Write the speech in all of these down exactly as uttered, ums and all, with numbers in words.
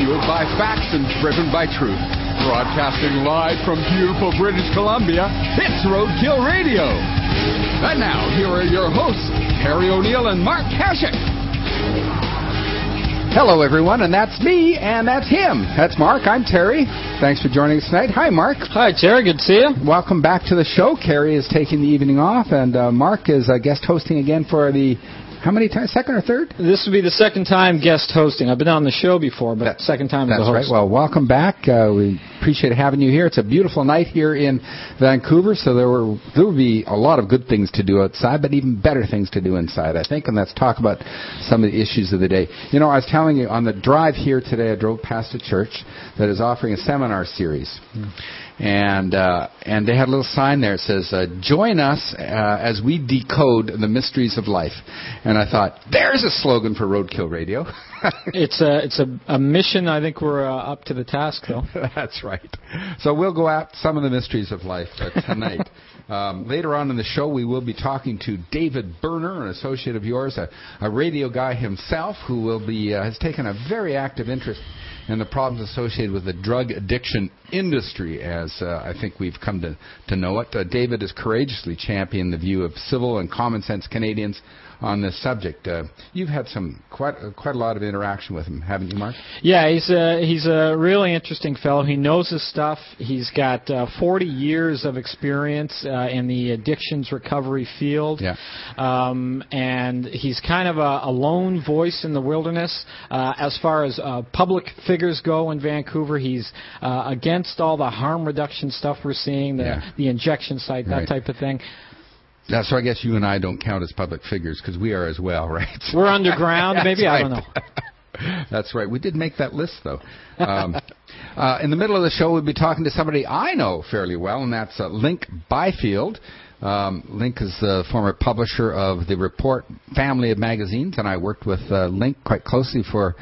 fueled by facts and driven by truth. Broadcasting live from beautiful British Columbia, it's Roadkill Radio. And now, here are your hosts, Terry O'Neill and Mark Hashik. Hello, everyone, and that's me, and that's him. That's Mark. I'm Terry. Thanks for joining us tonight. Hi, Mark. Hi, Terry. Good to see you. Welcome back to the show. Carrie is taking the evening off, and uh, Mark is uh, guest hosting again for the... How many times? Second or third? This will be the second time guest hosting. I've been on the show before, but that, second time as a host. That's right. Well, welcome back. Uh, we appreciate having you here. It's a beautiful night here in Vancouver, so there were there will be a lot of good things to do outside, but even better things to do inside, I think. And let's talk about some of the issues of the day. You know, I was telling you on the drive here today, I drove past a church that is offering a seminar series. Hmm. And uh, and they had a little sign there that says, uh, join us uh, as we decode the mysteries of life. And I thought, there's a slogan for Roadkill Radio. it's a, it's a, a mission. I think we're uh, up to the task, though. That's right. So we'll go at some of the mysteries of life uh, tonight. Um, later on in the show, we will be talking to David Berner, an associate of yours, a, a radio guy himself who will be uh, has taken a very active interest and the problems associated with the drug addiction industry, as uh, I think we've come to, to know it. Uh, David has courageously championed the view of civil and common-sense Canadians on this subject. Uh, you've had some quite uh, quite a lot of interaction with him, haven't you, Mark? Yeah, he's a, he's a really interesting fellow. He knows his stuff. He's got uh, forty years of experience uh, in the addictions recovery field. Yeah. Um, and he's kind of a, a lone voice in the wilderness. Uh, as far as uh, public figures go in Vancouver, he's uh, against all the harm reduction stuff we're seeing, the, yeah. the injection site, that right. type of thing. Yeah, so I guess you and I don't count as public figures because we are as well, right? We're underground, maybe, right. I don't know. That's right. We did make that list, though. Um, uh, in the middle of the show, we'll be talking to somebody I know fairly well, and that's uh, Link Byfield. Um, Link is the former publisher of the Report family of magazines, and I worked with uh, Link quite closely for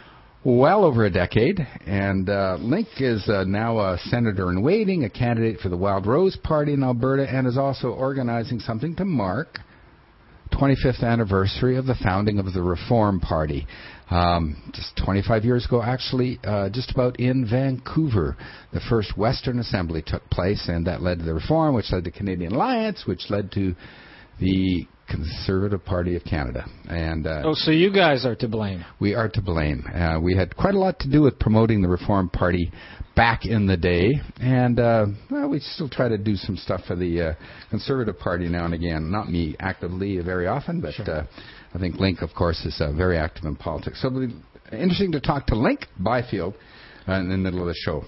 well over a decade, and uh, Link is uh, now a senator in waiting, a candidate for the Wild Rose Party in Alberta, and is also organizing something to mark twenty-fifth anniversary of the founding of the Reform Party. Um, just twenty-five years ago, actually, uh, just about in Vancouver, the first Western Assembly took place, and that led to the Reform, which led to Canadian Alliance, which led to the Conservative Party of Canada. And uh, oh, so you guys are to blame. We are to blame. Uh, we had quite a lot to do with promoting the Reform Party back in the day, and uh, well, we still try to do some stuff for the uh, Conservative Party now and again. Not me actively very often, but sure. uh, I think Link, of course, is uh, very active in politics. So it'll be interesting to talk to Link Byfield uh, in the middle of the show.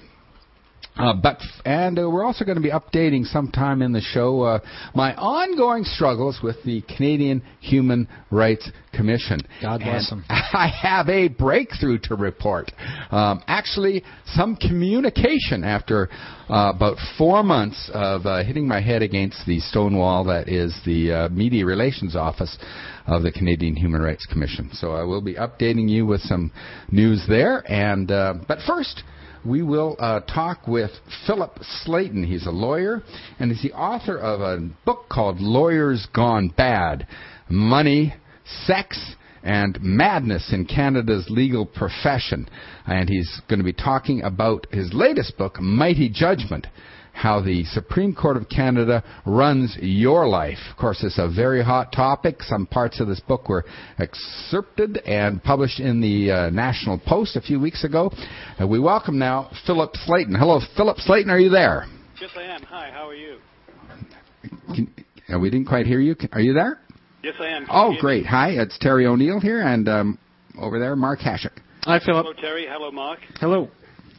Uh, but and uh, we're also going to be updating sometime in the show uh, my ongoing struggles with the Canadian Human Rights Commission. God bless and them. I have a breakthrough to report. Um, actually, some communication after uh, about four months of uh, hitting my head against the stone wall that is the uh, Media Relations Office of the Canadian Human Rights Commission. So I will be updating you with some news there. And uh, but first, we will uh, talk with Philip Slayton. He's a lawyer, and he's the author of a book called Lawyers Gone Bad, Money, Sex, and Madness in Canada's Legal Profession. And he's going to be talking about his latest book, Mighty Judgment, how the Supreme Court of Canada runs your life. Of course, it's a very hot topic. Some parts of this book were excerpted and published in the uh, National Post a few weeks ago. Uh, we welcome now Philip Slayton. Hello, Philip Slayton, are you there? Yes, I am. Hi, how are you? Can, uh, we didn't quite hear you. Can, are you there? Yes, I am. Can oh, great. Me? Hi, it's Terry O'Neill here, and um, over there, Mark Hashik. Hi, Philip. Hello, Terry. Hello, Mark. Hello.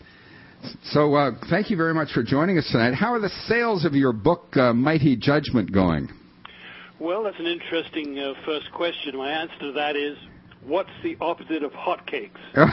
So uh, thank you very much for joining us tonight. How are the sales of your book, uh, Mighty Judgment, going? Well, that's an interesting uh, first question. My answer to that is, what's the opposite of hotcakes?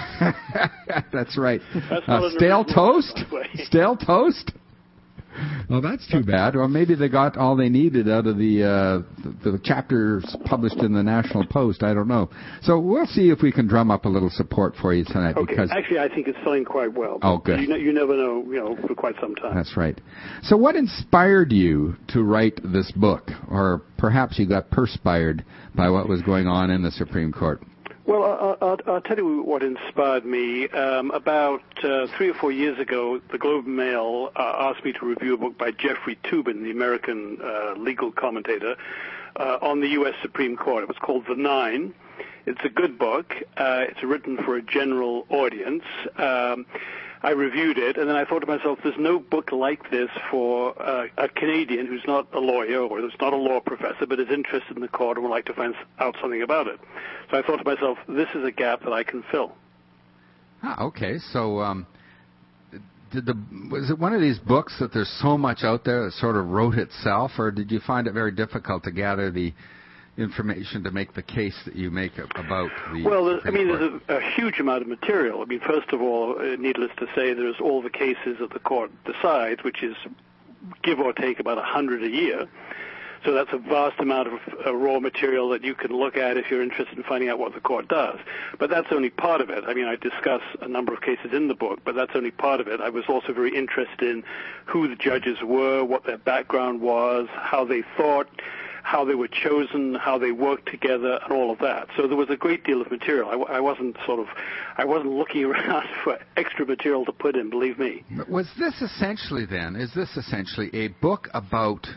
That's right. That's uh, stale toast? Stale toast? Well, that's too bad. Well, maybe they got all they needed out of the, uh, the the chapters published in the National Post. I don't know. So we'll see if we can drum up a little support for you tonight. Okay. Because actually, I think it's selling quite well. Oh, good. You, know, you never know, you know, for quite some time. That's right. So what inspired you to write this book? Or perhaps you got perspired by what was going on in the Supreme Court? Well, I'll, I'll, I'll tell you what inspired me. Um, about uh, three or four years ago, the Globe and Mail uh, asked me to review a book by Jeffrey Toobin, the American uh, legal commentator, uh, on the U S Supreme Court. It was called The Nine. It's a good book. Uh, it's written for a general audience. Um, I reviewed it, and then I thought to myself, there's no book like this for uh, a Canadian who's not a lawyer or who's not a law professor but is interested in the court and would like to find out something about it. So I thought to myself, this is a gap that I can fill. Ah, okay. So um, did the, was it one of these books that there's so much out there that sort of wrote itself, or did you find it very difficult to gather the information to make the case that you make about the Well, I mean, Court? there's a, a huge amount of material. I mean, first of all, uh, needless to say, there's all the cases that the court decides, which is give or take about a hundred a year. So that's a vast amount of uh, raw material that you can look at if you're interested in finding out what the court does. But that's only part of it. I mean, I discuss a number of cases in the book, but that's only part of it. I was also very interested in who the judges were, what their background was, how they thought, how they were chosen, how they worked together, and all of that. So there was a great deal of material. I, w- I wasn't sort of, I wasn't looking around for extra material to put in, believe me. Was this essentially then, is this essentially a book about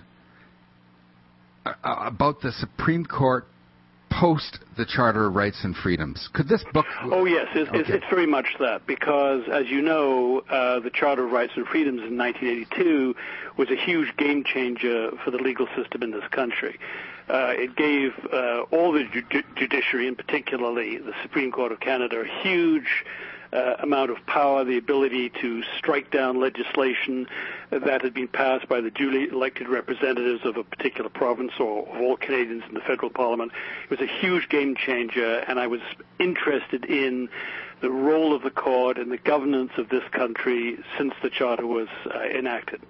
uh, about the Supreme Court post the Charter of Rights and Freedoms? Could this book... Oh, yes, it's, okay. it's, it's very much that, because, as you know, uh, the Charter of Rights and Freedoms in nineteen eighty-two was a huge game changer for the legal system in this country. Uh, it gave uh, all the ju- judiciary, and particularly the Supreme Court of Canada, a huge uh, amount of power, the ability to strike down legislation that had been passed by the duly elected representatives of a particular province or of all Canadians in the federal parliament. It was a huge game changer, and I was interested in the role of the court and the governance of this country since the Charter was uh, enacted.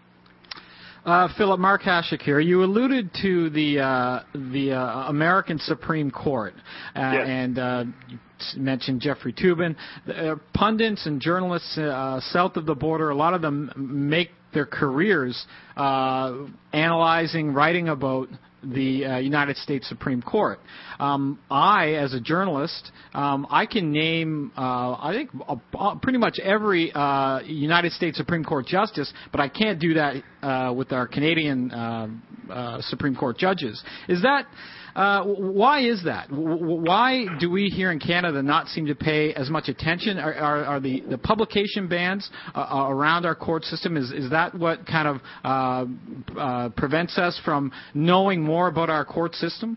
Uh, Philip, Mark Hashik here. You alluded to the uh, the uh, American Supreme Court, uh, yes. and uh, you mentioned Jeffrey Toobin. Uh, pundits and journalists uh, south of the border, a lot of them make their careers uh, analyzing, writing about the uh, United States Supreme Court. Um, I, as a journalist, um, I can name, uh, I think, uh, pretty much every uh, United States Supreme Court justice, but I can't do that uh, with our Canadian uh, uh, Supreme Court judges. Is that, uh, why is that? Why do we here in Canada not seem to pay as much attention? Are, are, are the, the publication bans uh, around our court system, is, is that what kind of uh, uh, prevents us from knowing more about our court system?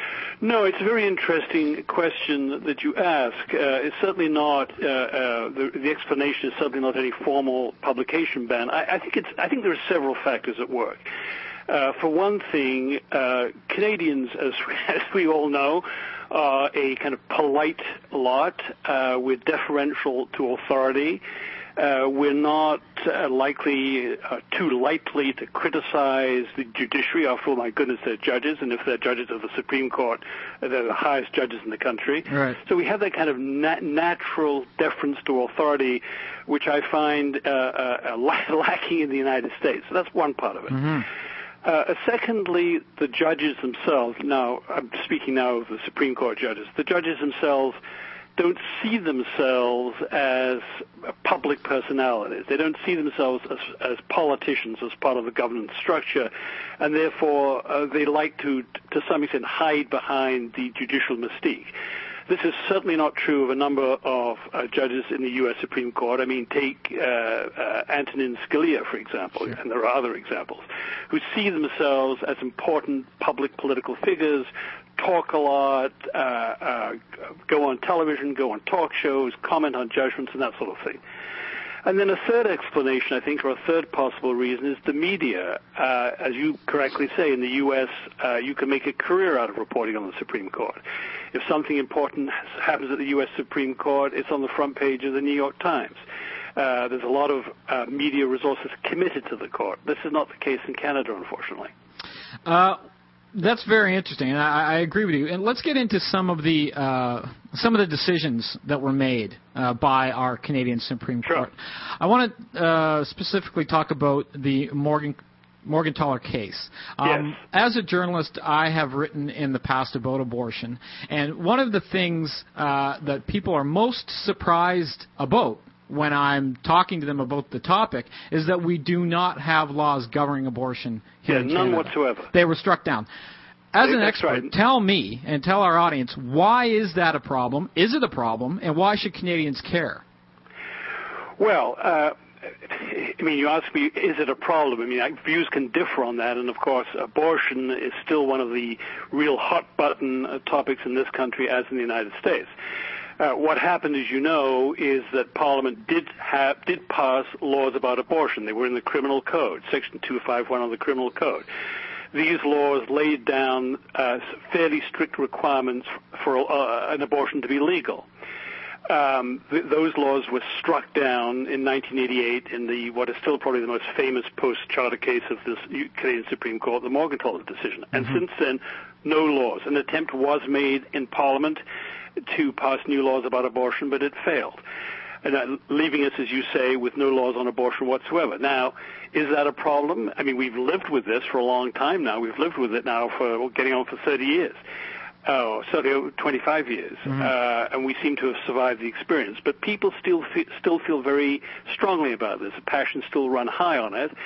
No, it's a very interesting question that you ask. Uh, it's certainly not, uh, uh, the, the explanation is certainly not any formal publication ban. I, I think it's, I think there are several factors at work. Uh, for one thing, uh, Canadians, as, as we all know, are a kind of polite lot. Uh, we're deferential to authority. Uh, we're not uh, likely uh, too lightly to criticize the judiciary. After all, my goodness, they're judges, and if they're judges of the Supreme Court, they're the highest judges in the country. Right. So we have that kind of nat- natural deference to authority, which I find uh, uh, lacking in the United States. So that's one part of it. Mm-hmm. Uh, secondly, the judges themselves, now I'm speaking now of the Supreme Court judges, the judges themselves don't see themselves as public personalities. They don't see themselves as, as politicians, as part of the governance structure, and therefore uh, they like to, to some extent, hide behind the judicial mystique. This is certainly not true of a number of uh, judges in the U S Supreme Court. I mean, take uh, uh, Antonin Scalia, for example, sure. And there are other examples, who see themselves as important public political figures, talk a lot, uh, uh, go on television, go on talk shows, comment on judgments, and that sort of thing. And then a third explanation, I think, or a third possible reason is the media. Uh, as you correctly say, in the U S, uh, you can make a career out of reporting on the Supreme Court. If something important happens at the U S Supreme Court, it's on the front page of the New York Times. Uh, there's a lot of uh, media resources committed to the court. This is not the case in Canada, unfortunately. Uh That's very interesting, and I, I agree with you. And let's get into some of the uh, some of the decisions that were made uh, by our Canadian Supreme Sure. Court. I want to uh, specifically talk about the Morgan Morgentaler case. Um, yes. As a journalist, I have written in the past about abortion, and one of the things uh, that people are most surprised about when I'm talking to them about the topic is that we do not have laws governing abortion here yeah, in none Canada. whatsoever. They were struck down. As an That's expert, right. tell me and tell our audience, why is that a problem? Is it a problem? And why should Canadians care? Well, uh, I mean, you ask me, is it a problem? I mean, views can differ on that, and of course, abortion is still one of the real hot-button uh, topics in this country, as in the United States. Uh, what happened, as you know, is that Parliament did have did pass laws about abortion. They were in the Criminal Code, Section two fifty-one of the Criminal Code. These laws laid down uh, fairly strict requirements for uh, an abortion to be legal. Um, th- those laws were struck down in nineteen eighty-eight in the what is still probably the most famous post-charter case of this Canadian Supreme Court, the Morgentaler decision. And mm-hmm. since then, no laws. An attempt was made in Parliament to pass new laws about abortion, but it failed, and uh, leaving us, as you say, with no laws on abortion whatsoever. Now, is that a problem? I mean, we've lived with this for a long time now. We've lived with it now for well, getting on for thirty years. Oh, certainly twenty-five years, mm-hmm. uh, and we seem to have survived the experience. But people still fe- still feel very strongly about this. The passions still run high on it,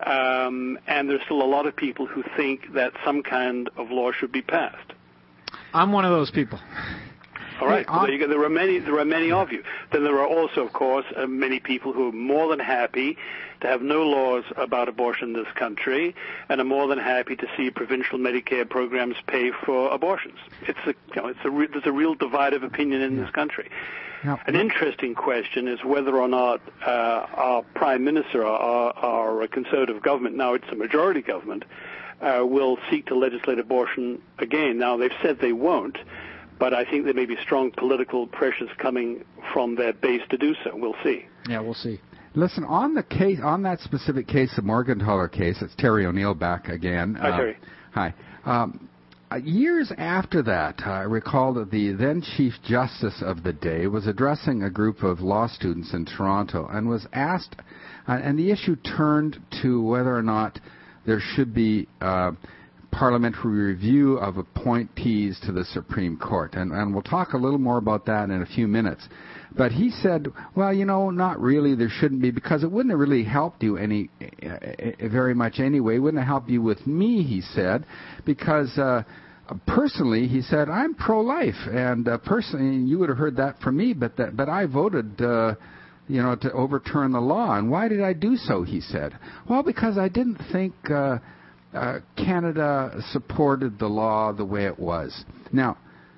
um, and there's still a lot of people who think that some kind of law should be passed. I'm one of those people. All right. Well, there, you go. there are many. There are many of you. Then there are also, of course, uh, many people who are more than happy to have no laws about abortion in this country, and are more than happy to see provincial Medicare programs pay for abortions. It's a, you know, it's a re- there's a real divide of opinion in yeah. this country. Yeah. An interesting question is whether or not uh, our Prime Minister, our, our Conservative government, now it's a majority government, uh, will seek to legislate abortion again. Now they've said they won't. But I think there may be strong political pressures coming from their base to do so. We'll see. Yeah, we'll see. Listen, on the case, on that specific case, the Morgentaler case, it's Terry O'Neill back again. Hi, uh, Terry. Hi. Um, uh, years after that, uh, I recall that the then Chief Justice of the day was addressing a group of law students in Toronto and was asked, uh, and the issue turned to whether or not there should be Uh, parliamentary review of appointees to the Supreme Court. And, and we'll talk a little more about that in a few minutes. But he said, well, you know, not really, there shouldn't be, because it wouldn't have really helped you any uh, very much anyway. It wouldn't have helped you with me, he said, because uh, personally, he said, I'm pro-life. And uh, personally, you would have heard that from me, but that, but I voted uh, you know, to overturn the law. And why did I do so, he said? Well, because I didn't think Uh, Uh, Canada supported the law the way it was. Now,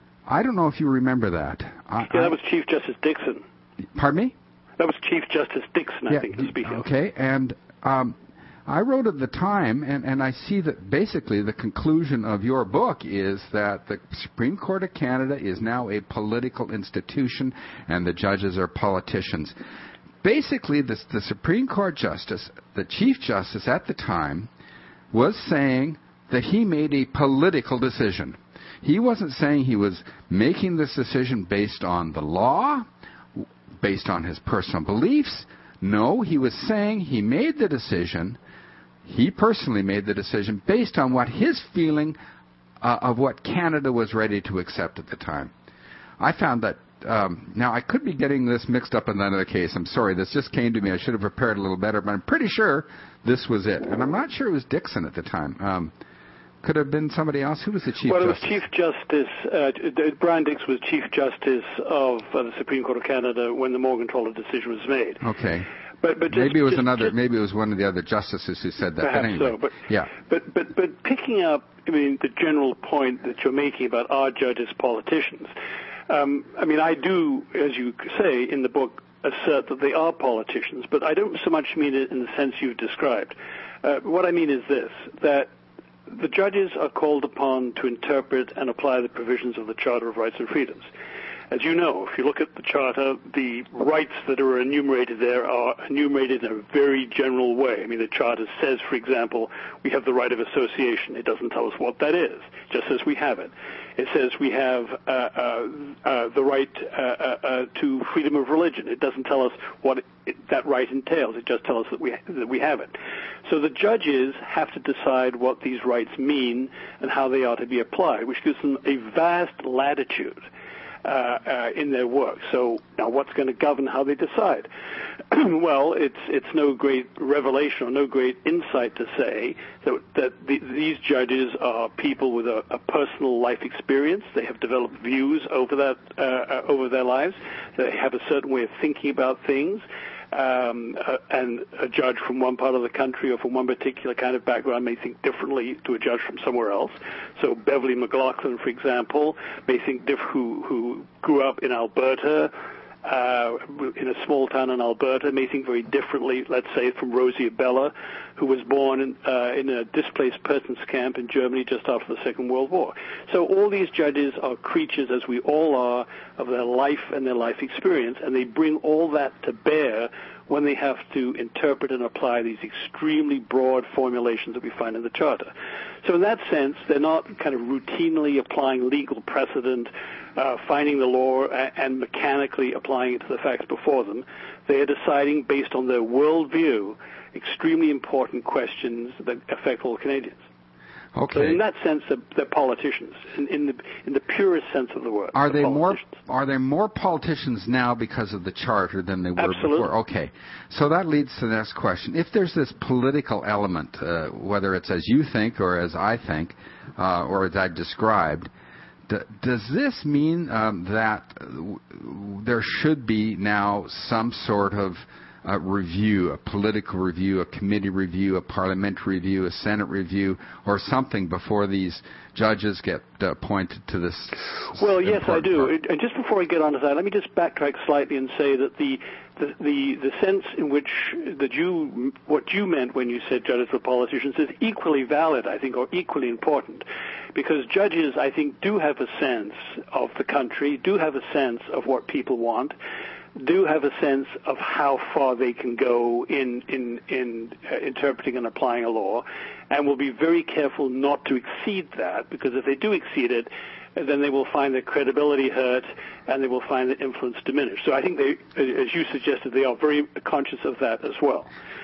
I don't know if you remember that. I, yeah, that was Chief Justice Dixon. Pardon me? That was Chief Justice Dixon, I yeah, think, to speak of. Okay, and um, I wrote at the time, and, and I see that basically the conclusion of your book is that the Supreme Court of Canada is now a political institution, and the judges are politicians. Basically, this, the Supreme Court Justice, the Chief Justice at the time, was saying that he made a political decision. He wasn't saying he was making this decision based on the law, based on his personal beliefs. No, he was saying he made the decision, he personally made the decision based on what his feeling uh, of what Canada was ready to accept at the time. I found that Um, now, I could be getting this mixed up in another case. I'm sorry. This just came to me. I should have prepared a little better, but I'm pretty sure this was it. And I'm not sure it was Dixon at the time. Um, could have been somebody else. Who was the Chief well, Justice? Well, it was Chief Justice. Uh, Brian Dix was Chief Justice of uh, the Supreme Court of Canada when the Morgentaler decision was made. Okay. But, but just, maybe it was just, another. Just, maybe it was one of the other justices who said that. Perhaps but anyway, so. But, yeah. But but but picking up, I mean, the general point that you're making about our judges, politicians. Um, I mean, I do, as you say in the book, assert that they are politicians, but I don't so much mean it in the sense you've described. Uh, what I mean is this, that the judges are called upon to interpret and apply the provisions of the Charter of Rights and Freedoms. As you know, if you look at the Charter, the rights that are enumerated there are enumerated in a very general way. I mean, the Charter says, for example, we have the right of association. It doesn't tell us what that is, just says we have it. It says we have uh, uh, uh, the right uh, uh, to freedom of religion. It doesn't tell us what it, that right entails. It just tells us that we that we have it. So the judges have to decide what these rights mean and how they are to be applied, which gives them a vast latitude Uh, uh, in their work. So now what's going to govern how they decide? Well, it's it's no great revelation or no great insight to say that, that the, these judges are people with a, a personal life experience. They have developed views over that uh, uh, over their lives. They have a certain way of thinking about things. Um, uh, and a judge from one part of the country or from one particular kind of background may think differently to a judge from somewhere else. So Beverly McLaughlin, for example, may think diff- who, who grew up in Alberta, uh, in a small town in Alberta, may think very differently, let's say, from Rosie Abella, who was born in, uh, in a displaced persons camp in Germany just after the Second World War. So all these judges are creatures, as we all are, of their life and their life experience, and they bring all that to bear when they have to interpret and apply these extremely broad formulations that we find in the Charter. So in that sense, they're not kind of routinely applying legal precedent, uh, finding the law and mechanically applying it to the facts before them. They are deciding based on their worldview extremely important questions that affect all Canadians. Okay. So in that sense, they're, they're politicians, in, in the in the purest sense of the word. Are they more Are there more politicians now because of the Charter than they were Absolutely. before? Okay. So that leads to the next question. If there's this political element, uh, whether it's as you think or as I think, uh, or as I described, d- does this mean um, that w- there should be now some sort of a review, a political review, a committee review, a parliamentary review, a Senate review, or something before these judges get uh, appointed to this? Well, yes, I do. Part. And just before I get on to that, let me just backtrack slightly and say that the the the, the sense in which that you what you meant when you said judges were politicians is equally valid, I think, or equally important, because judges, I think, do have a sense of the country, do have a sense of what people want, do have a sense of how far they can go in in in uh, interpreting and applying a law, and will be very careful not to exceed that, because if they do exceed it, then they will find their credibility hurt and they will find their influence diminished. So I think they, as you suggested, they are very conscious of that as well.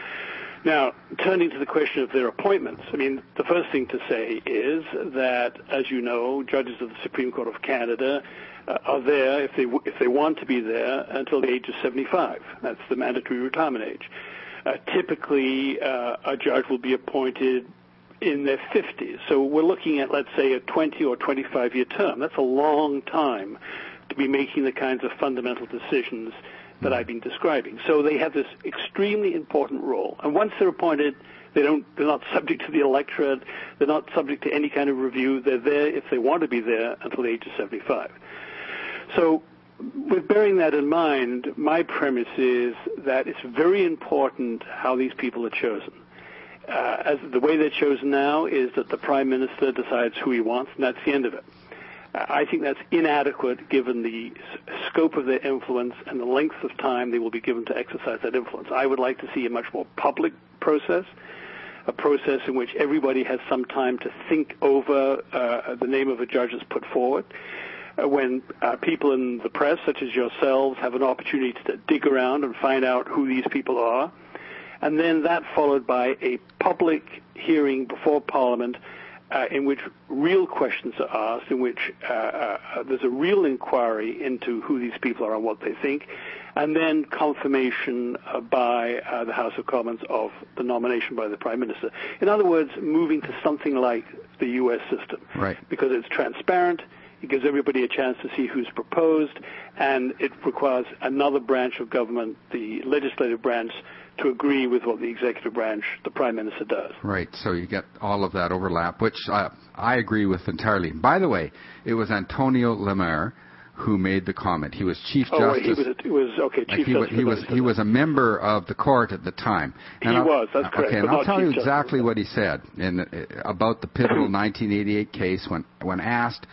Now, turning to the question of their appointments, I mean, the first thing to say is that, as you know, judges of the Supreme Court of Canada uh, are there, if they if they want to be there, until the age of seventy-five. That's the mandatory retirement age. Uh, typically, uh, a judge will be appointed in their fifties. So we're looking at, let's say, a twenty or twenty-five year term. That's a long time to be making the kinds of fundamental decisions that I've been describing. So they have this extremely important role. And once they're appointed, they don't, they're not subject to the electorate. They're not subject to any kind of review. They're there, if they want to be there, until the age of seventy-five. So with bearing that in mind, my premise is that it's very important how these people are chosen. Uh, as the way they're chosen now is that the Prime Minister decides who he wants, and that's the end of it. I think that's inadequate given the scope of their influence and the length of time they will be given to exercise that influence. I would like to see a much more public process, a process in which everybody has some time to think over uh, the name of a judge that's put forward. Uh, when uh, people in the press, such as yourselves, have an opportunity to dig around and find out who these people are, and then that followed by a public hearing before Parliament Uh, in which real questions are asked, in which uh, uh, there's a real inquiry into who these people are and what they think, and then confirmation uh, by uh, the House of Commons of the nomination by the Prime Minister. In other words, moving to something like the U S system. Right. Because it's transparent, it gives everybody a chance to see who's proposed, and it requires another branch of government, the legislative branch, to agree with what the executive branch, the Prime Minister, does. Right, so you get all of that overlap, which uh, I agree with entirely. By the way, it was Antonio Lemaire who made the comment. He was Chief oh, Justice. He was, he was okay. Chief like he, Justice. He was he was a member of the court at the time. And he I'll, was. That's correct. Okay, and I'll tell you exactly what he said in, uh, about the pivotal nineteen eighty-eight case when when asked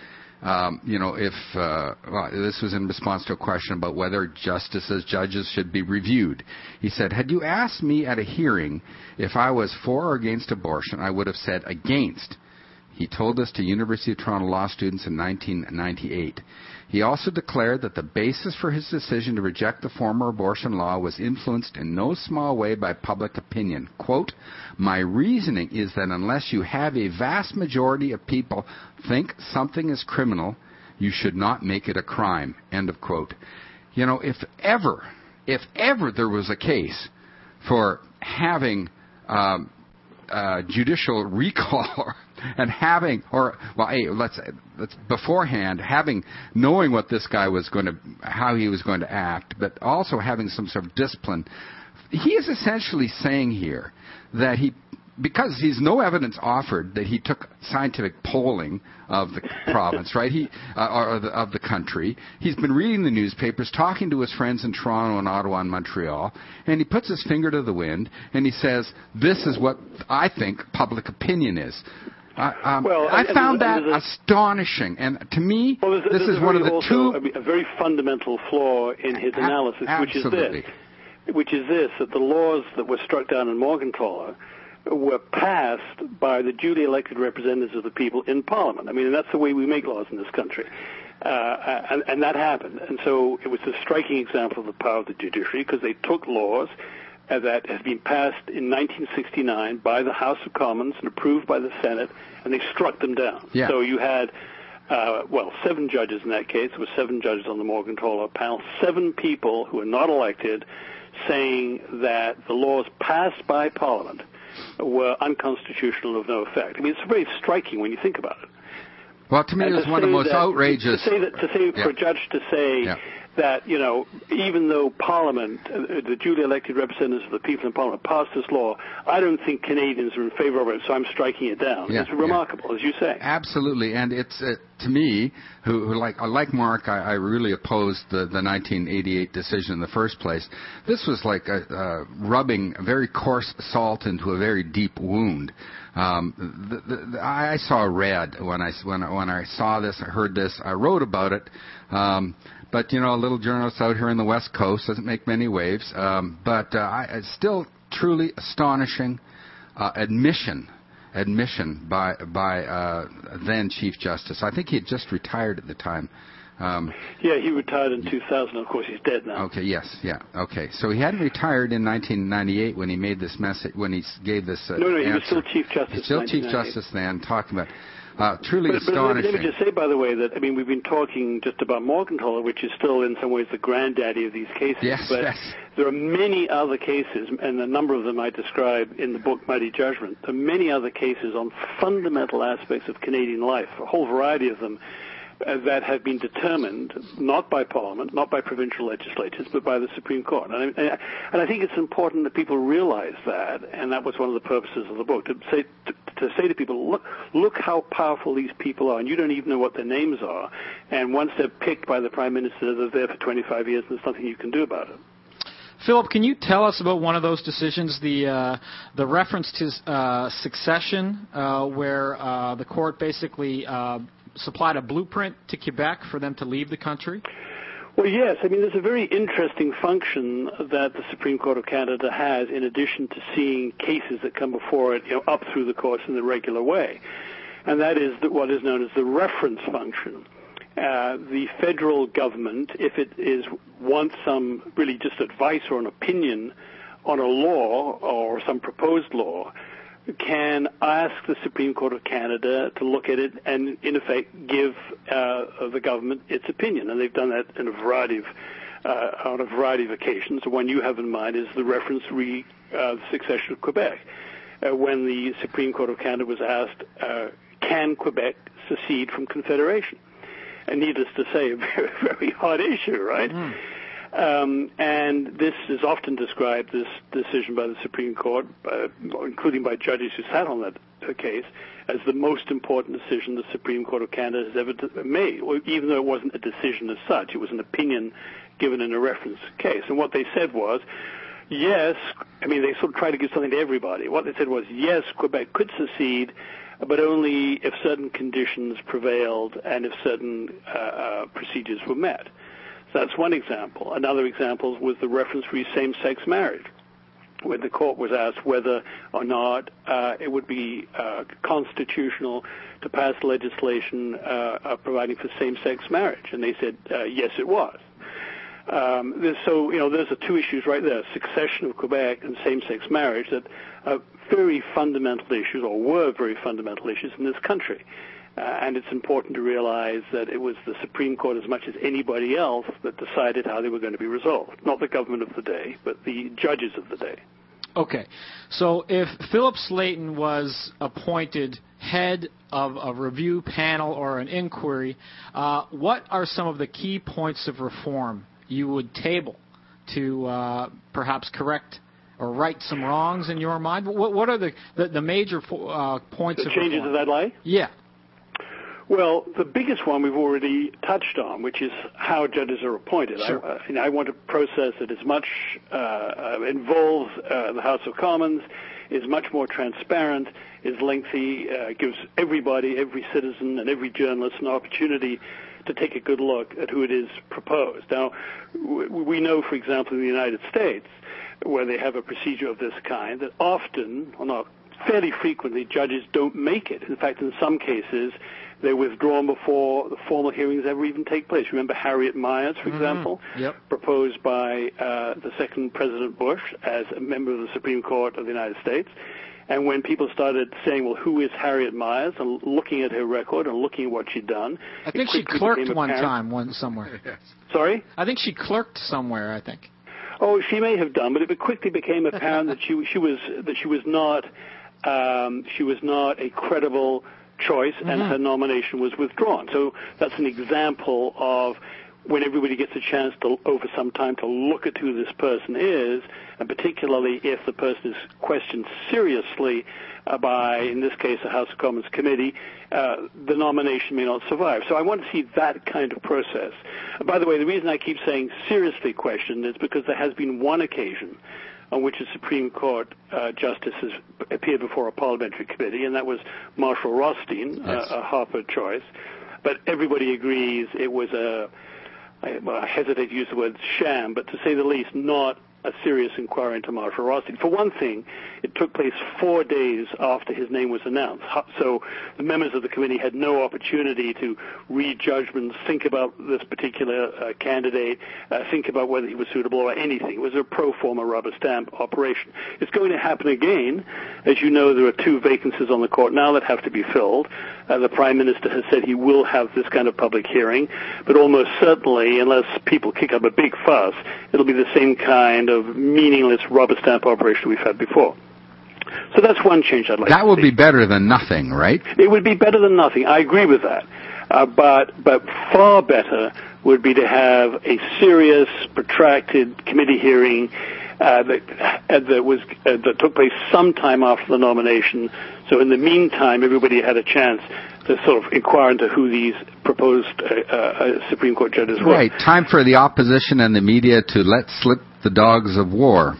um, you know, if uh, well, this was in response to a question about whether justices, judges should be reviewed. He said, had you asked me at a hearing if I was for or against abortion, I would have said against. He told this to University of Toronto law students in nineteen ninety-eight. He also declared that the basis for his decision to reject the former abortion law was influenced in no small way by public opinion. Quote, my reasoning is that unless you have a vast majority of people think something is criminal, you should not make it a crime. End of quote. You know, if ever, if ever there was a case for having um, uh, judicial recall and having, or well, hey, let's let's beforehand having knowing what this guy was going to, how he was going to act, but also having some sort of discipline. He is essentially saying here that he, because he's no evidence offered that he took scientific polling of the province, right? He uh, or the, of the country. He's been reading the newspapers, talking to his friends in Toronto and Ottawa and Montreal, and he puts his finger to the wind and he says, "This is what I think public opinion is." Uh, um, well, I and, found and that a, astonishing, and to me, well, there's, this there's is one of the also two a, a very fundamental flaw in his analysis, a- which is this, which is this: that the laws that were struck down in Morgentaler were passed by the duly elected representatives of the people in Parliament. I mean, and that's the way we make laws in this country. Uh, and, and that happened. And so it was a striking example of the power of the judiciary, because they took laws uh, that had been passed in nineteen sixty-nine by the House of Commons and approved by the Senate, and they struck them down. Yeah. So you had, uh, well, seven judges in that case. There were seven judges on the Morgentaler panel, seven people who were not elected, saying that the laws passed by Parliament were unconstitutional, of no effect. I mean, it's very striking when you think about it. Well, to me, And it was to one of the say most that- outrageous. To say that, to say Yeah. for a judge to say Yeah. that, you know, even though Parliament, uh, the duly elected representatives of the people in Parliament passed this law, I don't think Canadians are in favor of it, so I'm striking it down. Yeah, It's remarkable, yeah. as you say. Absolutely, and it's uh, to me, who, who like like Mark, I, I really opposed the, the nineteen eighty-eight decision in the first place. This was like a, uh, rubbing very coarse salt into a very deep wound. Um, the, the, the, I saw red when I when when I saw this, I heard this, I wrote about it. Um, but you know, a little journalist out here in the West Coast doesn't make many waves. Um, but uh, I, it's still truly astonishing uh, admission. admission by by uh, then Chief Justice. I think he had just retired at the time. Um, Yeah, he retired in two thousand. Of course, he's dead now. okay, yes, yeah, okay. So he hadn't retired in nineteen ninety-eight when he made this message, when he s- gave this uh, No, no, he answer. was still Chief Justice. He's still in Chief nineteen ninety-eight. Justice then, talking about uh, truly But, but let, me, astonishing. let me just say, by the way, that, I mean, we've been talking just about Morgentaler, which is still in some ways the granddaddy of these cases. Yes, but yes. there are many other cases, and a number of them I describe in the book Mighty Judgment. There are many other cases on fundamental aspects of Canadian life, a whole variety of them, uh, that have been determined not by Parliament, not by provincial legislatures, but by the Supreme Court. And I, and I think it's important that people realize that, and that was one of the purposes of the book, to say to, to say to people, look, look how powerful these people are, and you don't even know what their names are. And once they're picked by the Prime Minister, they're there for twenty-five years, and there's nothing you can do about it. Philip, can you tell us about one of those decisions, the uh, the reference to uh, succession, uh, where uh, the court basically uh, supplied a blueprint to Quebec for them to leave the country? Well, yes. I mean, there's a very interesting function that the Supreme Court of Canada has, in addition to seeing cases that come before it, you know, up through the courts in the regular way, and that is the, what is known as the reference function. Uh, the federal government, if it is wants some really just advice or an opinion on a law or some proposed law, can ask the Supreme Court of Canada to look at it and, in effect, give uh, the government its opinion. And they've done that in a variety of uh, on a variety of occasions. The one you have in mind is the reference re uh, succession of Quebec, uh, when the Supreme Court of Canada was asked, uh, can Quebec secede from Confederation? And needless to say, a very, very hard issue, right? Mm. Um, and this is often described, this decision by the Supreme Court, uh, including by judges who sat on that uh, case, as the most important decision the Supreme Court of Canada has ever d- made, or even though it wasn't a decision as such. It was an opinion given in a reference case. And what they said was, yes, I mean, they sort of tried to give something to everybody. What they said was, yes, Quebec could secede, but only if certain conditions prevailed and if certain uh, uh, procedures were met. So that's one example. Another example was the reference to same-sex marriage, when the court was asked whether or not uh, it would be uh, constitutional to pass legislation uh, uh, providing for same-sex marriage, and they said uh, yes, it was. Um, there's, so you know, there's the two issues right there: succession of Quebec and same-sex marriage, that are very fundamental issues, or were very fundamental issues in this country. Uh, and it's important to realize that it was the Supreme Court, as much as anybody else, that decided how they were going to be resolved. Not the government of the day, but the judges of the day. Okay. So if Philip Slayton was appointed head of a review panel or an inquiry, uh, what are some of the key points of reform you would table to uh, perhaps correct or right some wrongs in your mind? What, what are the, the, the major uh, points the of changes reform? of that lie? Yeah. Well, the biggest one we've already touched on, which is how judges are appointed. Sure. I, I, I want a process that is much uh, uh, involves uh, the House of Commons, is much more transparent, is lengthy, uh, gives everybody, every citizen, and every journalist an opportunity to take a good look at who it is proposed. Now, w- we know, for example, in the United States, where they have a procedure of this kind, that often, or not fairly frequently, judges don't make it. In fact, in some cases, they're withdrawn before the formal hearings ever even take place. Remember Harriet Miers, for mm-hmm. example, yep. proposed by uh, the second President Bush as a member of the Supreme Court of the United States. And when people started saying, well, who is Harriet Miers, and looking at her record and looking at what she'd done. I think she clerked one time one somewhere. Yes. Sorry? I think she clerked somewhere, I think. Oh, she may have done, but it quickly became apparent that she, she was that she was not um, she was not a credible choice, and mm-hmm. her nomination was withdrawn. So that's an example of when everybody gets a chance to, over some time, to look at who this person is, and particularly if the person is questioned seriously uh, by, in this case, a House of Commons committee, uh, the nomination may not survive. So I want to see that kind of process. And by the way, the reason I keep saying seriously questioned is because there has been one occasion on which a Supreme Court uh, justice has appeared before a parliamentary committee, and that was Marshall Rothstein, yes. uh, a Harper choice. But everybody agrees it was a, I, well, I hesitate to use the word sham, but to say the least, not a serious inquiry into Marshall Rothstein. For one thing, it took place four days after his name was announced. So the members of the committee had no opportunity to read judgments, think about this particular uh, candidate, uh, think about whether he was suitable or anything. It was a pro forma rubber stamp operation. It's going to happen again. As you know, there are two vacancies on the court now that have to be filled. Uh, the Prime Minister has said he will have this kind of public hearing, but almost certainly, unless people kick up a big fuss, it'll be the same kind of meaningless rubber stamp operation we've had before. So that's one change I'd like that to see. That would be better than nothing, right? It would be better than nothing. I agree with that. Uh, but but far better would be to have a serious, protracted committee hearing uh, that uh, that was uh, that took place sometime after the nomination. So in the meantime, everybody had a chance to sort of inquire into who these proposed uh, uh, Supreme Court judges were. Right. Time for the opposition and the media to let slip the dogs of war.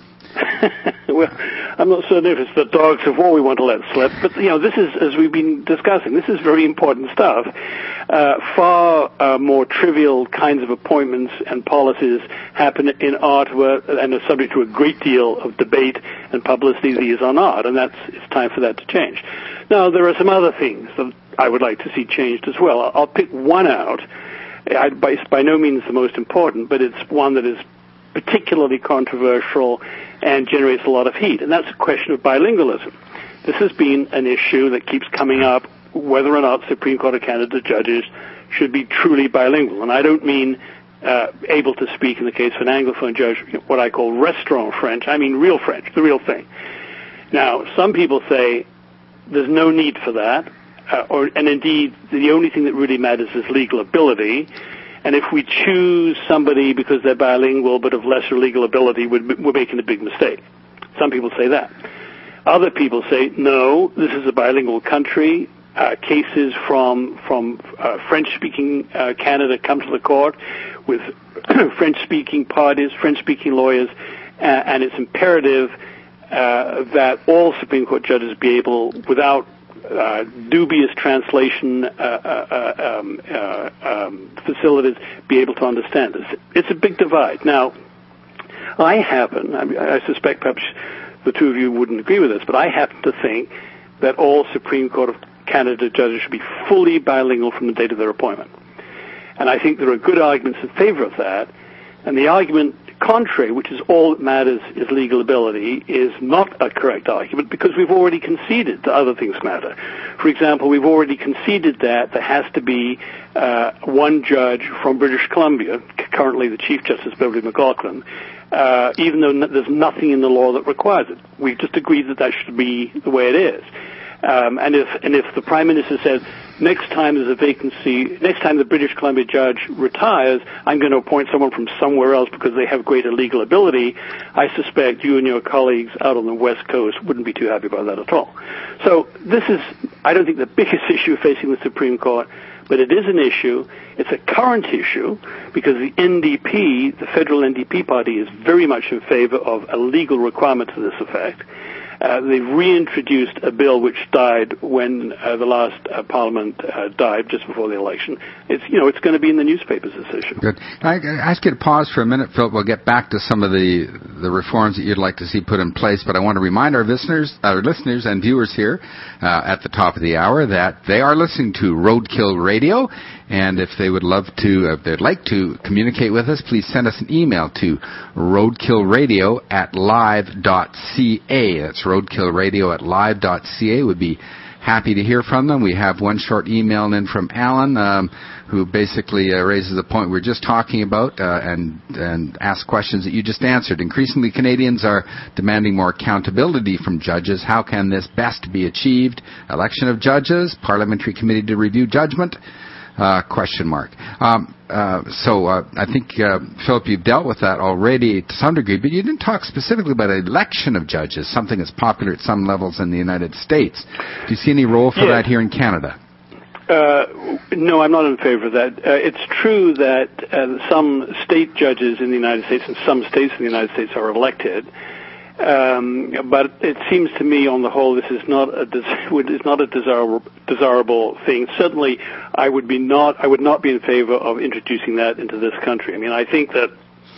Well, I'm not certain if it's the dogs of war we want to let slip, but, you know, this is, as we've been discussing, this is very important stuff. Uh, far uh, more trivial kinds of appointments and policies happen in Ottawa and are subject to a great deal of debate and publicity. These are not, and that's, it's time for that to change. Now, there are some other things that I would like to see changed as well. I'll pick one out. I, by, by no means the most important, but it's one that is particularly controversial and generates a lot of heat, and that's a question of bilingualism. This has been an issue that keeps coming up, whether or not Supreme Court of Canada judges should be truly bilingual. And I don't mean uh, able to speak, in the case of an Anglophone judge, what I call restaurant French. I mean real French, the real thing. Now, some people say there's no need for that, uh, or, and indeed, the only thing that really matters is legal ability. And if we choose somebody because they're bilingual but of lesser legal ability, we're making a big mistake. Some people say that. Other people say, no, this is a bilingual country. Uh, cases from from uh, French-speaking uh, Canada come to the court with French-speaking parties, French-speaking lawyers, uh, and it's imperative uh, that all Supreme Court judges be able, without uh, dubious translation uh, uh, um, uh, um, facilities be able to understand this. It's a big divide. Now, I happen, I, mean, I suspect perhaps the two of you wouldn't agree with this, but I happen to think that all Supreme Court of Canada judges should be fully bilingual from the date of their appointment. And I think there are good arguments in favor of that. And the argument contrary, which is all that matters is legal ability, is not a correct argument because we've already conceded that other things matter. For example, we've already conceded that there has to be uh, one judge from British Columbia, currently the Chief Justice Beverly McLaughlin, uh, even though n- there's nothing in the law that requires it. We've just agreed that that should be the way it is. Um, and if and if the Prime Minister says, next time there's a vacancy, next time the British Columbia judge retires, I'm going to appoint someone from somewhere else because they have greater legal ability, I suspect you and your colleagues out on the West Coast wouldn't be too happy about that at all. So this is, I don't think, the biggest issue facing the Supreme Court, but it is an issue. It's a current issue because the N D P, the federal N D P party, is very much in favor of a legal requirement to this effect. Uh, they've reintroduced a bill which died when uh, the last uh, Parliament uh, died, just before the election. It's, you know, it's going to be in the newspapers, this issue. Good. I, I ask you to pause for a minute, Philip. We'll get back to some of the the reforms that you'd like to see put in place, but I want to remind our listeners, our listeners and viewers here uh, at the top of the hour that they are listening to Roadkill Radio. And if they would love to, if they'd like to communicate with us, please send us an email to roadkillradio at live dot c a. That's roadkillradio at live dot c a. We'd be happy to hear from them. We have one short email in from Alan, um, who basically uh, raises the point we we're just talking about uh, and and asks questions that you just answered. Increasingly, Canadians are demanding more accountability from judges. How can this best be achieved? Election of judges, parliamentary committee to review judgment. Uh, question mark. Um, uh, so uh, I think, uh, Philip, you've dealt with that already to some degree, but you didn't talk specifically about election of judges, something that's popular at some levels in the United States. Do you see any role for yeah. that here in Canada? Uh, no, I'm not in favor of that. Uh, it's true that uh, some state judges in the United States and some states in the United States are elected. Um, but it seems to me, on the whole, this is not a des- is not a desirable desirable thing. Certainly, I would be not I would not be in favor of introducing that into this country. I mean, I think that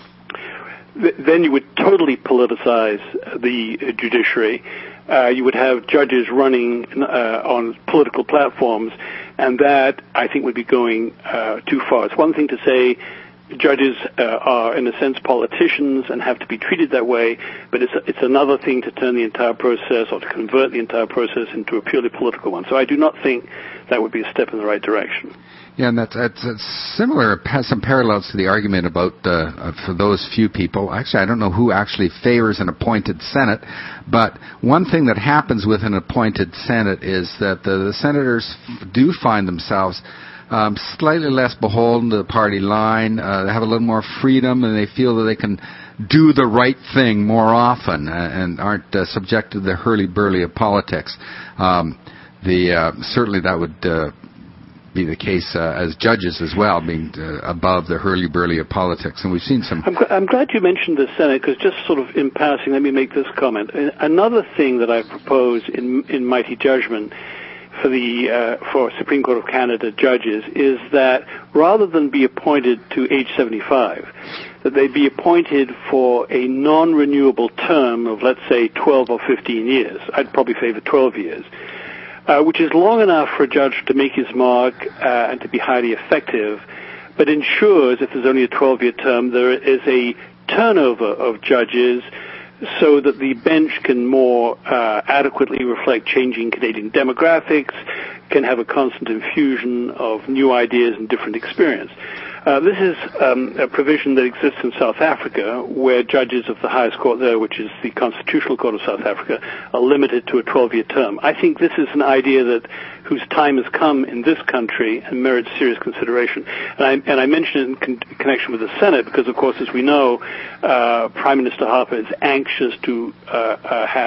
th- then you would totally politicize the uh, judiciary. Uh, you would have judges running uh, on political platforms, and that I think would be going uh, too far. It's one thing to say judges uh, are, in a sense, politicians and have to be treated that way, but it's, it's another thing to turn the entire process or to convert the entire process into a purely political one. So I do not think that would be a step in the right direction. Yeah, and that's, that's, that's similar, it has some parallels to the argument about, uh, uh, for those few people, actually I don't know who actually favors an appointed Senate, but one thing that happens with an appointed Senate is that the, the senators do find themselves Um, slightly less beholden to the party line. Uh, they have a little more freedom, and they feel that they can do the right thing more often uh, and aren't uh, subject to the hurly-burly of politics. Um, the uh, certainly that would uh, be the case uh, as judges as well, being uh, above the hurly-burly of politics. And we've seen some... I'm, gl- I'm glad you mentioned the Senate, because just sort of in passing, let me make this comment. Another thing that I propose in, in Mighty Judgment for the uh, for Supreme Court of Canada judges is that rather than be appointed to age seventy-five, that they be appointed for a non-renewable term of, let's say, twelve or fifteen years. I'd probably favor twelve years, uh, which is long enough for a judge to make his mark uh, and to be highly effective, but ensures, if there's only a twelve-year term, there is a turnover of judges so that the bench can more uh, adequately reflect changing Canadian demographics, can have a constant infusion of new ideas and different experience. Uh, this is um, a provision that exists in South Africa, where judges of the highest court there, which is the Constitutional Court of South Africa, are limited to a twelve-year term. I think this is an idea that whose time has come in this country and merits serious consideration. And I, and I mention it in con- connection with the Senate because, of course, as we know, uh, Prime Minister Harper is anxious to uh, uh, have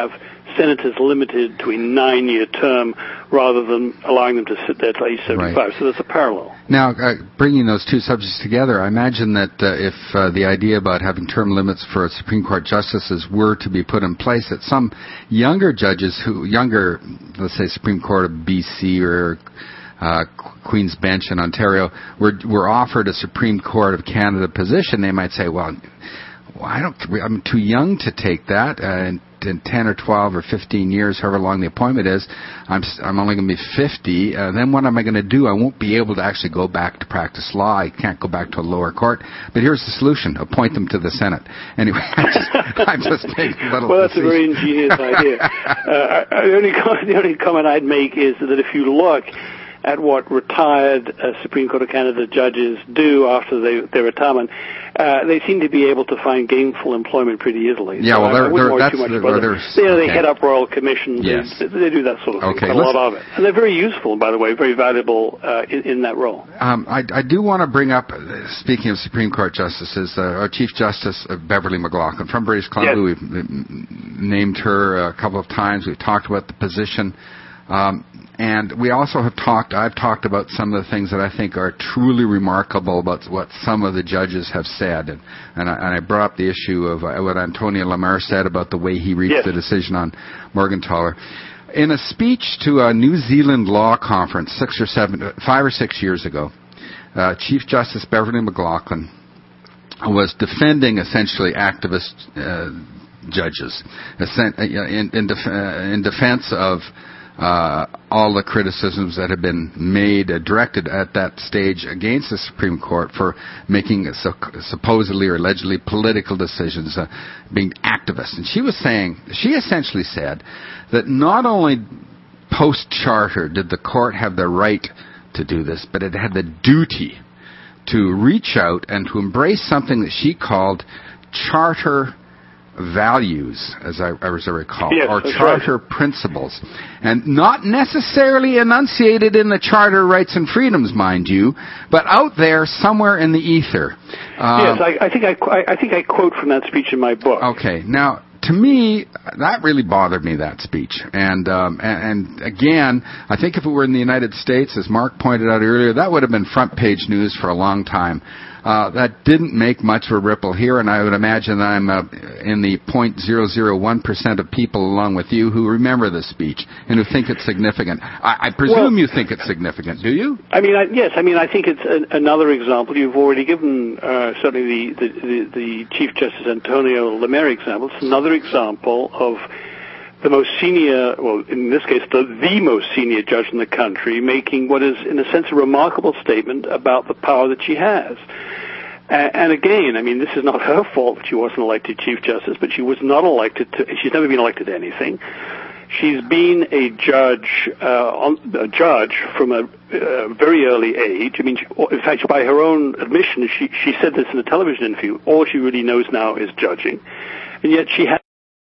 senators limited to a nine-year term rather than allowing them to sit there till age seventy-five. Right. So there's a parallel. Now, uh, bringing those two subjects together, I imagine that uh, if uh, the idea about having term limits for Supreme Court justices were to be put in place, that some younger judges who, younger, let's say Supreme Court of B C or uh, Queen's Bench in Ontario, were were offered a Supreme Court of Canada position, they might say, well, well I don't, I'm too young to take that, uh, and in ten or twelve or fifteen years, however long the appointment is, I'm I'm only going to be fifty. Uh, then what am I going to do? I won't be able to actually go back to practice law. I can't go back to a lower court. But here's the solution: appoint them to the Senate. Anyway, I'm just, I'm just taking a little. Well, that's a very ingenious idea. Uh, the only comment, the only comment I'd make is that if you look at what retired uh, Supreme Court of Canada judges do after they, their retirement, uh, they seem to be able to find gainful employment pretty easily. Yeah, so well, they're, they're, that's, too much they're, about they're, they, you know, okay. they head up royal commissions. Yes. They, they do that sort of thing, okay, a lot of it. And they're very useful, by the way, very valuable uh, in, in that role. Um, I, I do want to bring up, uh, speaking of Supreme Court justices, uh, our Chief Justice uh, Beverly McLachlin from British Columbia. Yes. We've named her a couple of times. We've talked about the position. Um, and we also have talked, I've talked about some of the things that I think are truly remarkable about what some of the judges have said. And, and, I, and I brought up the issue of uh, what Antonio Lamer said about the way he reached yes. the decision on Morgentaler. In a speech to a New Zealand law conference six or seven, five or six years ago, uh, Chief Justice Beverly McLachlin was defending essentially activist uh, judges in, in, def- uh, in defense of Uh, all the criticisms that have been made, uh, directed at that stage against the Supreme Court for making so, supposedly or allegedly political decisions, uh, being activists. And she was saying, she essentially said that not only post-charter did the court have the right to do this, but it had the duty to reach out and to embrace something that she called charter values, as I, as I recall, yes, or charter right. principles, and not necessarily enunciated in the Charter of Rights and Freedoms, mind you, but out there somewhere in the ether. Um, yes, I, I think I, I think I quote from that speech in my book. Okay, now to me, that really bothered me, that speech, and, um, and and again, I think if it were in the United States, as Mark pointed out earlier, that would have been front page news for a long time. Uh, that didn't make much of a ripple here, and I would imagine I'm uh, in the zero point zero zero one percent of people along with you who remember the speech and who think it's significant. I, I presume well, you think it's significant, do you? I mean, I, yes. I mean, I think it's an, another example. You've already given uh, certainly the, the, the, the Chief Justice Antonio Lamer example. It's another example of the most senior, well, in this case, the, the most senior judge in the country, making what is, in a sense, a remarkable statement about the power that she has. And, and again, I mean, this is not her fault that she wasn't elected Chief Justice, but she was not elected to, she's never been elected to anything. She's been a judge, uh, on, a judge from a uh, very early age. I mean, she, in fact, by her own admission, she, she said this in a television interview, all she really knows now is judging. And yet she has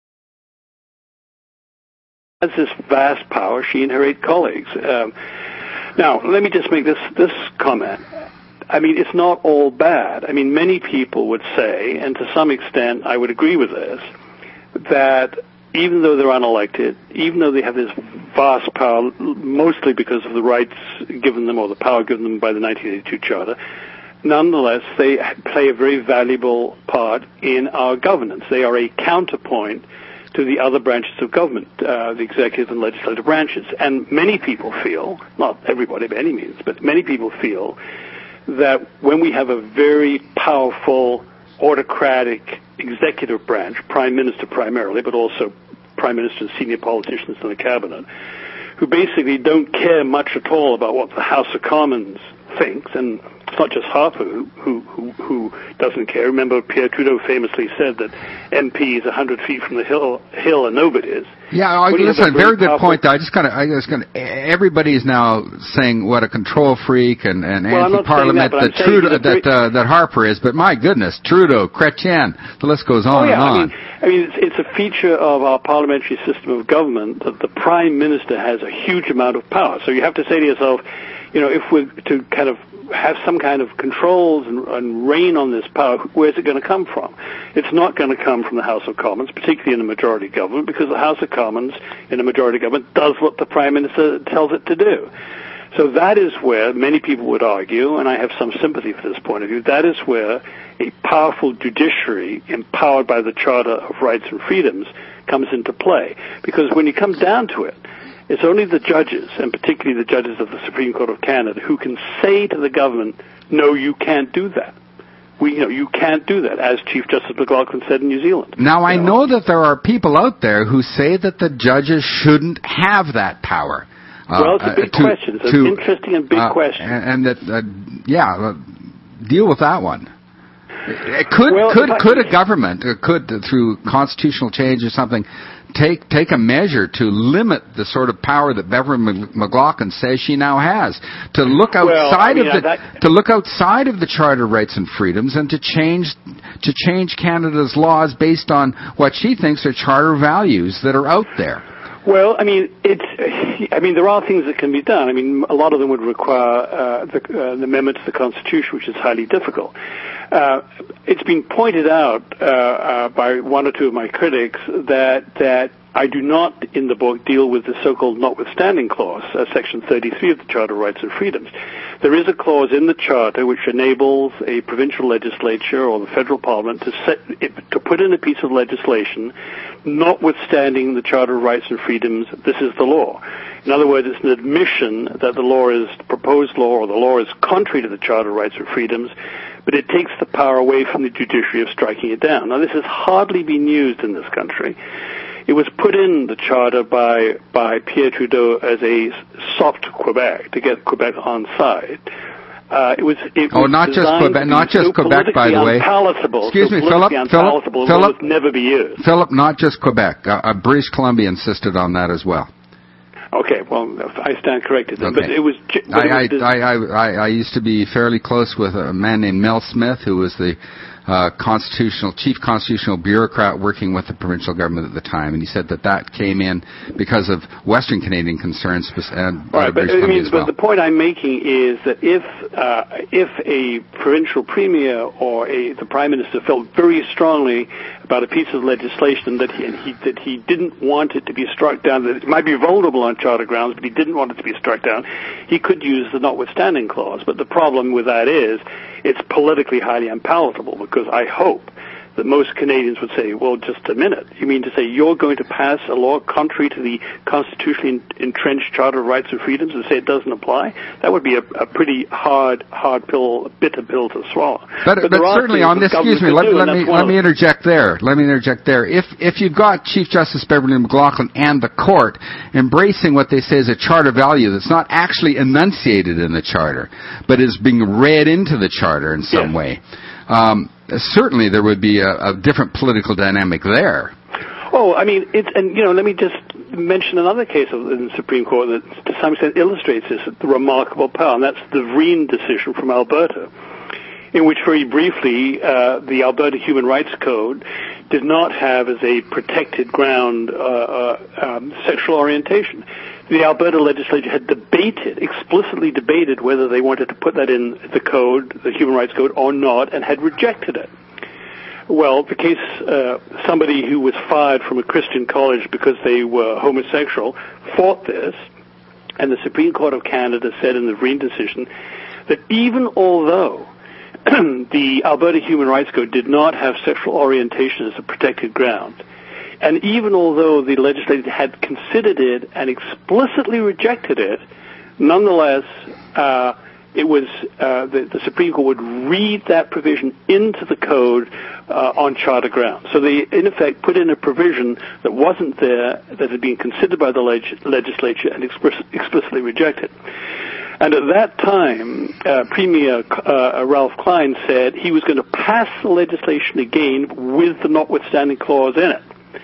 has this vast power, she and her eight colleagues. Um, now, let me just make this, this comment. I mean, it's not all bad. I mean, many people would say, and to some extent I would agree with this, that even though they're unelected, even though they have this vast power, mostly because of the rights given them or the power given them by the nineteen eighty-two Charter, nonetheless, they play a very valuable part in our governance. They are a counterpoint to the other branches of government, uh, the executive and legislative branches. And many people feel, not everybody by any means, but many people feel that when we have a very powerful, autocratic executive branch, prime minister primarily, but also prime minister and senior politicians in the cabinet, who basically don't care much at all about what the House of Commons thinks, and it's not just Harper who, who, who, who doesn't care. Remember, Pierre Trudeau famously said that M Ps one hundred feet from the hill, hill are nobody's. Yeah, I, listen, a very good point. Though. I just kind of, I just kind of, everybody is now saying what a control freak and, and well, anti-parliament that, that Trudeau, that that, uh, that Harper is. But my goodness, Trudeau, Chrétien, the list goes on oh, yeah, and on. I mean, I mean it's, it's a feature of our parliamentary system of government that the prime minister has a huge amount of power. So you have to say to yourself, you know, if we're to kind of have some kind of controls and, and reign on this power, where's it going to come from? It's not going to come from the House of Commons, particularly in a majority government, because the House of Commons in a majority government does what the Prime Minister tells it to do. So that is where many people would argue, and I have some sympathy for this point of view, that is where a powerful judiciary empowered by the Charter of Rights and Freedoms comes into play. Because when you come down to it, it's only the judges, and particularly the judges of the Supreme Court of Canada, who can say to the government, no, you can't do that. We, you know, you can't do that, as Chief Justice McLaughlin said in New Zealand. Now, I know? know that there are people out there who say that the judges shouldn't have that power. Uh, well, it's a big uh, to, question. It's to, an interesting and big uh, question. And, and that, uh, yeah, uh, deal with that one. It could well, could I, could a government uh, could uh, through constitutional change or something take take a measure to limit the sort of power that Beverly McLaughlin says she now has to look outside well, I mean, of the that, to look outside of the Charter of Rights and Freedoms and to change to change Canada's laws based on what she thinks are charter values that are out there? Well, I mean, it's. I mean, there are things that can be done. I mean, a lot of them would require uh, the, uh, the amendment to the Constitution, which is highly difficult. Uh, it's been pointed out uh, uh, by one or two of my critics that that I do not, in the book, deal with the so-called notwithstanding clause, uh, Section thirty-three of the Charter of Rights and Freedoms. There is a clause in the Charter which enables a provincial legislature or the federal parliament to set, to put in a piece of legislation, notwithstanding the Charter of Rights and Freedoms, this is the law. In other words, it's an admission that the law is, the proposed law or the law is contrary to the Charter of Rights and Freedoms, but it takes the power away from the judiciary of striking it down. Now, this has hardly been used in this country. It was put in the Charter by by Pierre Trudeau as a soft Quebec, to get Quebec on side. Uh, it was, it oh, was not just Quebec, not just so Quebec, by the way. Excuse so me, Philip. Philip. Philip. Would never be used. Philip, not just Quebec. Uh, uh, British Columbia insisted on that as well. Okay, well, I stand corrected then. Okay. But it was. But I, it was I, I, I, I used to be fairly close with a man named Mel Smith, who was the uh, constitutional chief constitutional bureaucrat working with the provincial government at the time, and he said that that came in because of Western Canadian concerns and uh, right, but, British I mean, as well. But the point I'm making is that if uh, if a provincial premier or a, the prime minister felt very strongly about a piece of legislation that he, and he that he didn't want it to be struck down, that it might be vulnerable on charter grounds, but he didn't want it to be struck down, he could use the notwithstanding clause. But the problem with that is it's politically highly unpalatable, because I hope that most Canadians would say, well, just a minute. You mean to say you're going to pass a law contrary to the constitutionally entrenched Charter of Rights and Freedoms and say it doesn't apply? That would be a, a pretty hard, hard pill, bitter pill to swallow. But, but, but certainly on this, excuse me, let, let me let me interject there. Let me interject there. If if you've got Chief Justice Beverly McLaughlin and the court embracing what they say is a charter value that's not actually enunciated in the charter, but is being read into the charter in some yes. way, um, certainly there would be a, a different political dynamic there. Oh, I mean, it's, and you know, let me just mention another case of, in the Supreme Court that to some extent illustrates this, the remarkable power, and that's the Vreen decision from Alberta, in which very briefly uh, the Alberta Human Rights Code did not have as a protected ground uh, uh, um, sexual orientation. The Alberta legislature had debated, explicitly debated, whether they wanted to put that in the code, the Human Rights Code, or not, and had rejected it. Well, the case, uh, somebody who was fired from a Christian college because they were homosexual fought this, and the Supreme Court of Canada said in the Vreen decision that even although the Alberta Human Rights Code did not have sexual orientation as a protected ground, and even although the legislature had considered it and explicitly rejected it, nonetheless, uh, it was uh, the, the Supreme Court would read that provision into the code uh, on charter grounds. So they, in effect, put in a provision that wasn't there, that had been considered by the leg- legislature and express, explicitly rejected. And at that time, uh, Premier uh, Ralph Klein said he was going to pass the legislation again with the notwithstanding clause in it.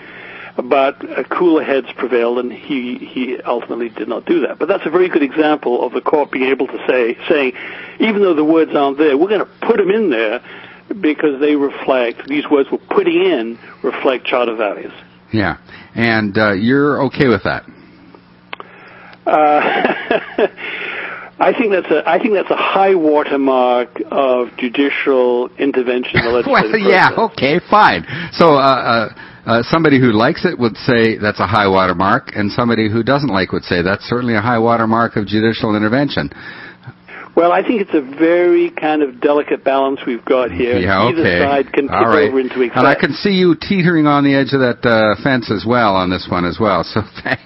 But uh, cooler heads prevailed, and he, he ultimately did not do that. But that's a very good example of the court being able to say, saying, even though the words aren't there, we're going to put them in there because they reflect, these words we're putting in reflect charter values. Yeah, and uh, you're okay with that? Uh, I think that's a I think that's a high watermark of judicial intervention in the legislative Well, yeah, process. okay, fine. So uh, uh, uh, somebody who likes it would say that's a high watermark, and somebody who doesn't like would say that's certainly a high watermark of judicial intervention. Well, I think it's a very kind of delicate balance we've got here. Yeah, okay. Either side can tip All right. over into excess. And I can see you teetering on the edge of that uh, fence as well on this one as well. So thank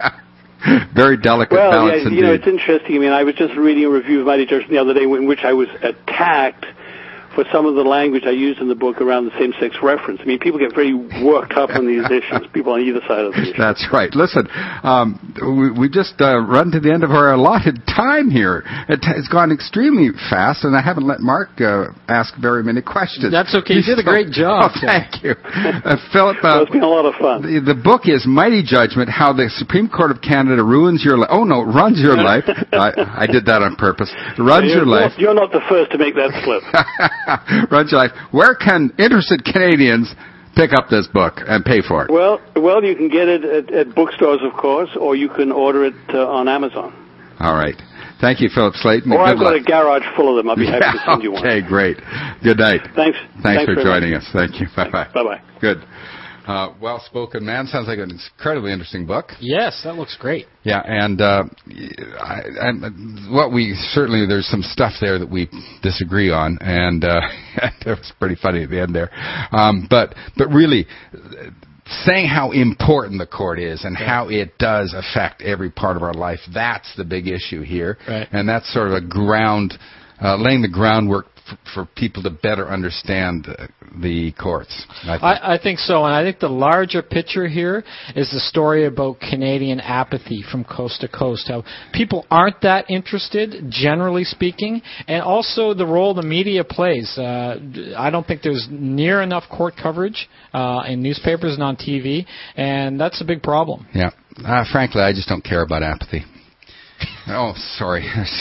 you. Very delicate well, balance yeah, indeed. you know, it's interesting. I mean, I was just reading a review of Mighty Judgment the other day in which I was attacked for some of the language I used in the book around the same-sex reference. I mean, people get very worked up on these issues, people on either side of the issue. That's right. Listen, um, we, we just uh, run to the end of our allotted time here. It, it's gone extremely fast, and I haven't let Mark uh, ask very many questions. That's okay. You did a great job. Oh, thank you. Uh, Philip, uh, well, it's been a lot of fun. The, the book is Mighty Judgment, How the Supreme Court of Canada Ruins Your Life. Oh, no, runs your life. I, I did that on purpose. Runs you're, your life. You're not the first to make that slip. Runs your life. Where can interested Canadians pick up this book and pay for it? Well, well, you can get it at, at bookstores, of course, or you can order it uh, on Amazon. All right. Thank you, Philip Slayton. Or Good I've got luck. a garage full of them. I'll be happy Yeah, to send you one. Okay, great. Good night. Thanks. Thanks, Thanks for very joining much. us. Thank you. Bye-bye. Bye-bye. Good. Uh, well-spoken man. Sounds like an incredibly interesting book. Yes, that looks great. Yeah, and uh, I, and what we certainly there's some stuff there that we disagree on, and uh, it was pretty funny at the end there. Um, but but really, saying how important the court is and yeah. how it does affect every part of our life, that's the big issue here, right. And that's sort of a ground, uh, laying the groundwork for, for people to better understand uh, the courts. I think. I, I think so, and I think the larger picture here is the story about Canadian apathy from coast to coast, how people aren't that interested, generally speaking, and also the role the media plays. Uh, I don't think there's near enough court coverage uh, in newspapers and on T V, and that's a big problem. Yeah. Uh, frankly, I just don't care about apathy. Oh, sorry.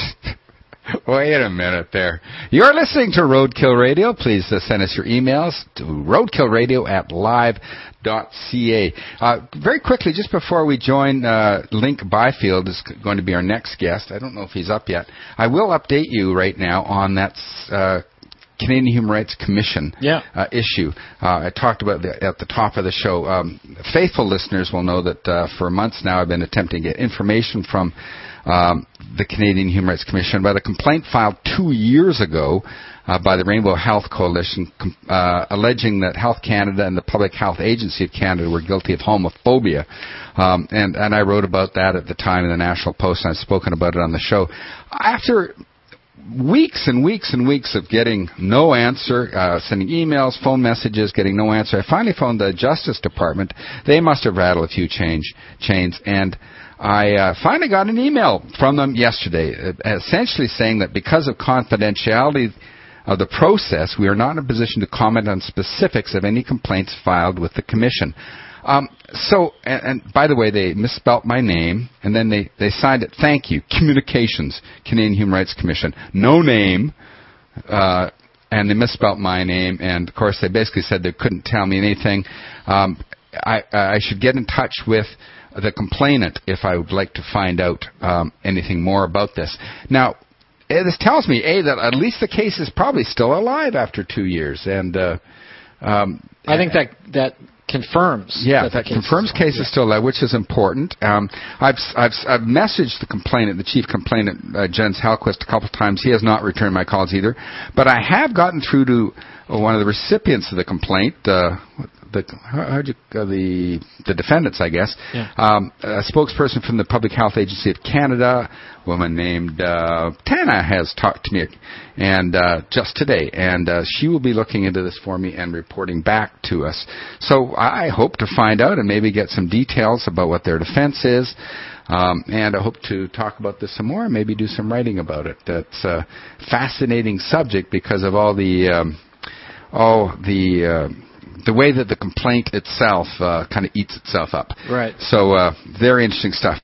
Wait a minute there. You're listening to Roadkill Radio. Please uh, send us your emails to roadkillradio at live dot c a. Uh, very quickly, just before we join uh, Link Byfield, is going to be our next guest. I don't know if he's up yet. I will update you right now on that uh, Canadian Human Rights Commission yeah. uh, issue. Uh, I talked about the, at the top of the show. Um, faithful listeners will know that uh, for months now I've been attempting to get information from Um, the Canadian Human Rights Commission about a complaint filed two years ago uh, by the Rainbow Health Coalition uh, alleging that Health Canada and the Public Health Agency of Canada were guilty of homophobia. Um, and, and I wrote about that at the time in the National Post, and I've spoken about it on the show. After weeks and weeks and weeks of getting no answer, uh, sending emails, phone messages, getting no answer, I finally phoned the Justice Department. They must have rattled a few change, chains, and I uh, finally got an email from them yesterday, uh, essentially saying that because of confidentiality of the process, we are not in a position to comment on specifics of any complaints filed with the Commission. Um, so, and, and by the way, they misspelt my name, and then they, they signed it, thank you, Communications, Canadian Human Rights Commission. No name, uh, and they misspelt my name, and of course they basically said they couldn't tell me anything. Um, I, I should get in touch with the complainant if I would like to find out um, anything more about this. Now, this tells me, A, that at least the case is probably still alive after two years. And uh, um, I think that that confirms. Yeah, that, that case confirms is case yeah. is still alive, which is important. Um, I've, I've I've messaged the complainant, the chief complainant, uh, Jens Hellquist, a couple of times. He has not returned my calls either. But I have gotten through to one of the recipients of the complaint, uh, the how'd you, uh, the the defendants, I guess. Yeah. Um, a spokesperson from the Public Health Agency of Canada, a woman named uh, Tana, has talked to me, and uh, just today, and uh, she will be looking into this for me and reporting back to us. So I hope to find out and maybe get some details about what their defense is. Um, and I hope to talk about this some more and maybe do some writing about it. That's a fascinating subject because of all the um, all the uh, the way that the complaint itself uh, kind of eats itself up. Right. So uh, very interesting stuff.